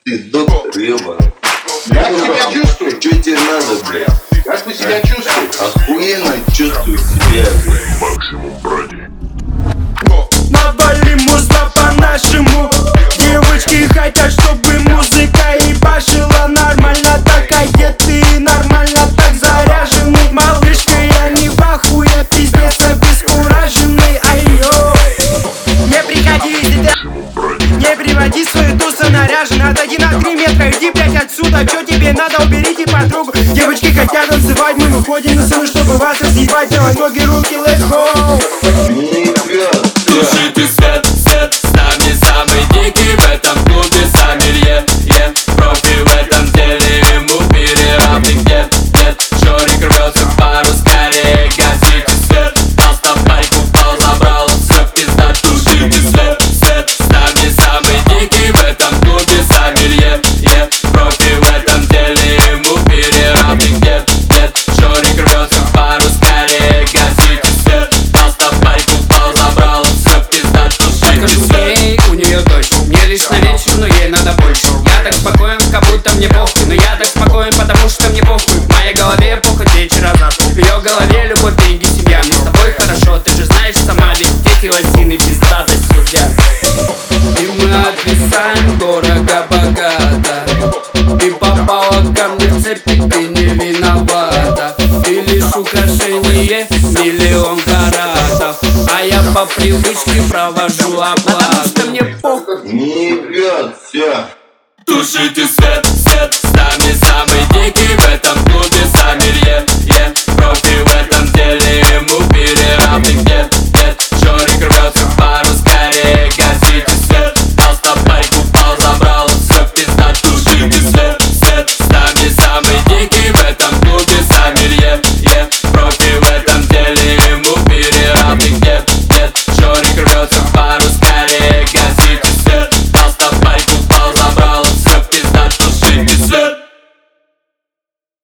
Ты доктор, ёбаный. Как себя чувствуешь? Чё тебе надо, блядь? Как ты себя чувствуешь? Охуенно чувствую себя, блядь. Максимум брони. Навали музла по-нашему. Девочки хотят, чтобы музыка ебашила нормально. Так одеты, нормально так заряжены. Малышка, я не в ахуе, пиздец обескураженный. Айо, не приходи, если ты не приводи свою тусу наряжен. Отойди на 3 метра, иди, блядь, отсюда. Чё тебе надо, уберите подругу. Девочки хотят танцевать, мы выходим на сцену, чтобы вас разъебать. Делай ноги, руки, let's go. Тушите свет, свет, с нами самый дикий в этом клубе сомелье. Профи в этом деле, ему переравных нет. Шорик рвется в пару, скорее гасите свет. Просто байк упал, забрал, все пизда. Тушите свет, свет, с нами самый дикий в этом клубе сомелье. Профи в этом деле, ему переравных нет. Шорик рвется в пару, скорее гасите свет. Просто байк упал, забрал, все пизда. Тушите свет. У нее дочь, мне лишь на вечер, но ей надо больше. Я так спокоен, как будто мне похуй. Но я так спокоен, потому что мне похуй. В моей голове похоть вечер назад. В ее голове любовь, деньги, семья. Мне с тобой хорошо, ты же знаешь сама. Ведь дети лосины, пиздатость судья. И мы отвисаем дорого-богато. Ты попала ко мне в цепи, ты не виновата. Ты лишь украшение, миллион каратов. А я по привычке провожу оплату. Потому что мне похуй. Не, блядь, всё. Тушите свет, свет, с нами самый дикий в этом